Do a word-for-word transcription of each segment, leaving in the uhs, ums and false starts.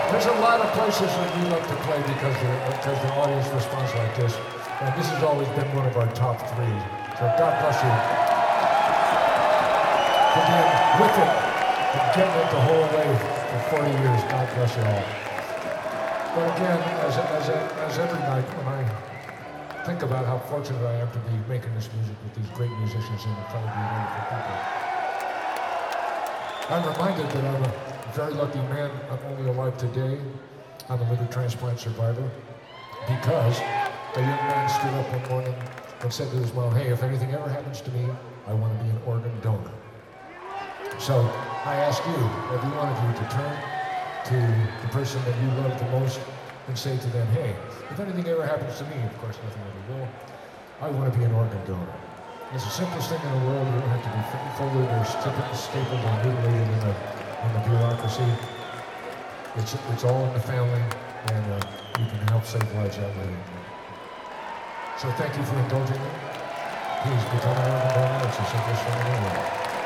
There's a lot of places that we love to play because the, because the audience responds like this. And this has always been one of our top three. So God bless you for being with it and getting it the whole way for forty years. God bless you all. But again, as, as, as every night when I think about how fortunate I am to be making this music with these great musicians and in front of you wonderful people, I'm reminded that I'm a very lucky man. I'm only alive today. I'm a liver transplant survivor because a young man stood up one morning and said to his mom, hey, if anything ever happens to me, I want to be an organ donor. So I ask you, every one of you, to turn to the person that you love the most and say to them, hey, if anything ever happens to me, of course nothing ever will, I want to be an organ donor. It's the simplest thing in the world. You don't have to be folded or stapled or mutilated in the, in the bureaucracy. It's, it's all in the family, and uh, you can help save lives that way. So thank you for indulging me. Please become an organ donor. It's the simplest thing in the world.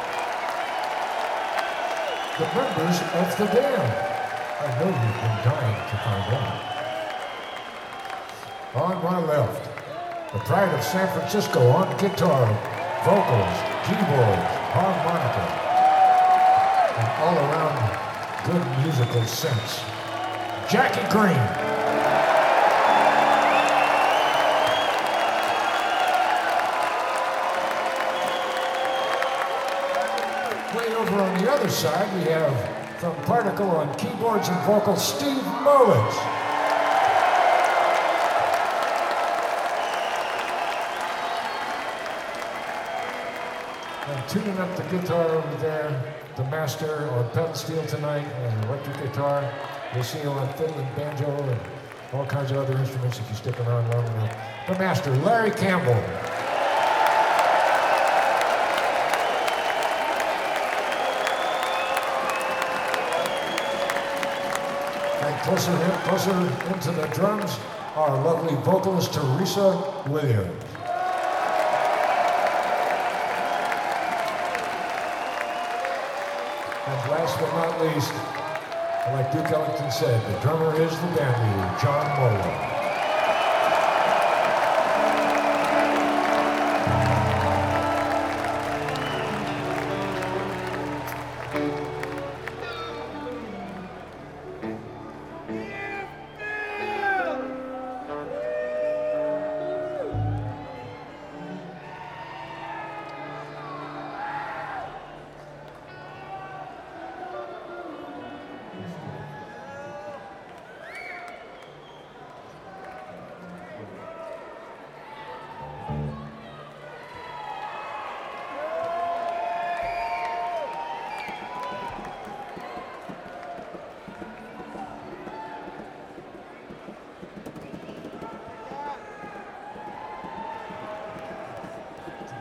The members of the band. I know you've been dying to find out. On my left, the pride of San Francisco on guitar, vocals, keyboards, harmonica, and all around good musical sense, Jackie Green. Way over on the other side, we have from Particle on keyboards and vocals, Steve Mullins. And tuning up the guitar over there, the master on pedal steel tonight and electric guitar. You'll see him on fiddle and banjo and all kinds of other instruments if you stick around long enough. The master, Larry Campbell. And closer in, closer into the drums, our lovely vocalist, Teresa Williams. And last but not least, like Duke Ellington said, the drummer is the band leader, John Moeller.